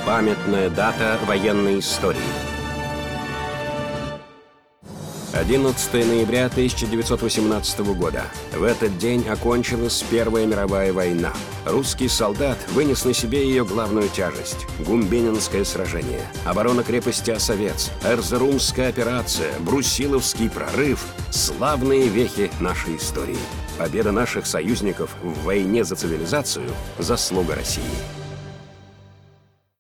Памятная дата военной истории. 11 ноября 1918 года. В этот день окончилась Первая мировая война. Русский солдат вынес на себе ее главную тяжесть – Гумбининское сражение, оборона крепости Осовец, Эрзерумская операция, Брусиловский прорыв – славные вехи нашей истории. Победа наших союзников в войне за цивилизацию – заслуга России.